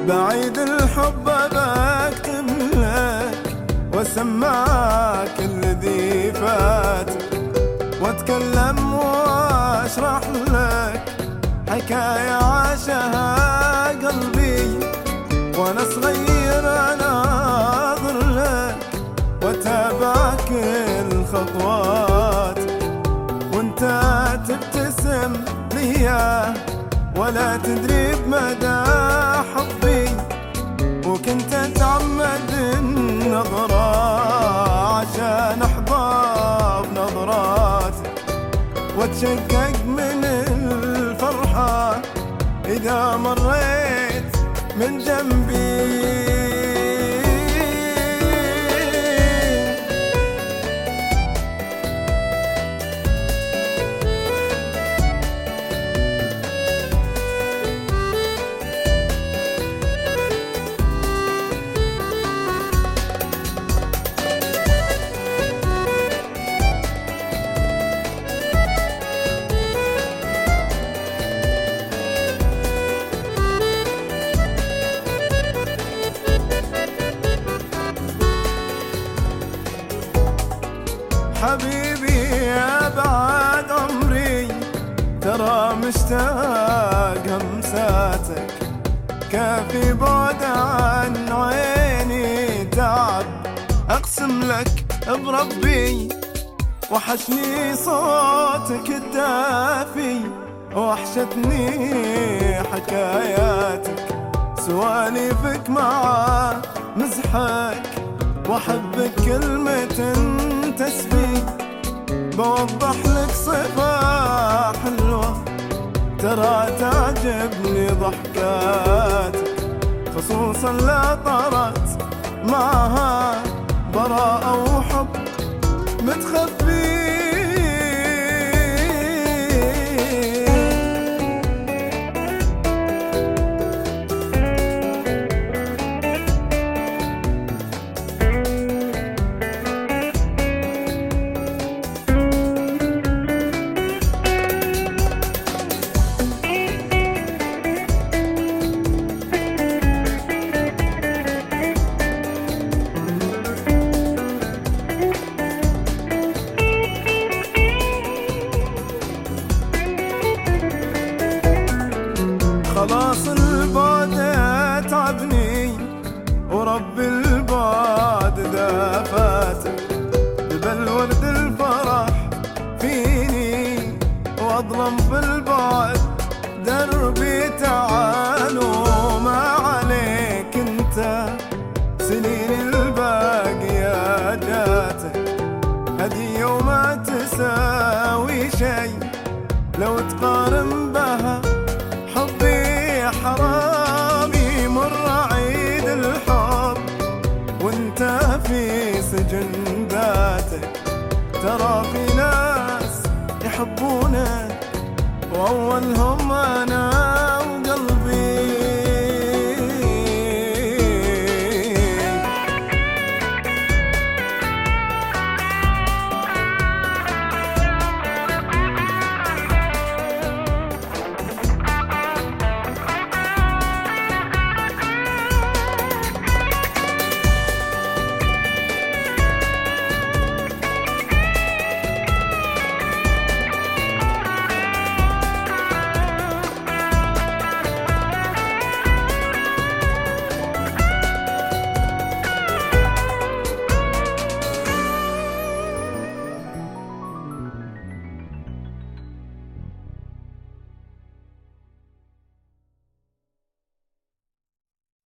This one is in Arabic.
بعيد الحب بكتب لك واسمعك الذي فات، واتكلم واشرح لك حكاية عاشها قلبي وانا صغير اناظر لك واتابع كل خطوات، وانت تبتسم لي ولا تدري بمدى حبي، وكنت تعمد النظرة عشان احظى بنظراتك، واتشقق من الفرحة إذا مريت من جنبي. حبيبي يا بعد عمري ترى مشتاق همساتك، كافي بعد عن عيني تعب أقسم لك بربي، وحشني صوتك الدافي وحشتني حكاياتك، سواليفك مع مزحك وأحبك كلمة تسبي، بوضح لك صفة حلوة ترى تعجبني ضحكاتك، خصوصا لا طرت معها براءة وحب متخفي. خلاص البعد تعبني ورب البعد دافاتك، جبل ورد الفرح فيني واظلم في البعد دربي، تعال وما عليك انت سنين الباقية جاتك، هدية وما تساوي شي لو تقارن بها حبي، حرامي مر عيد الحب وانت في سجن ذاتك، ترى في ناس يحبونك واولهم انا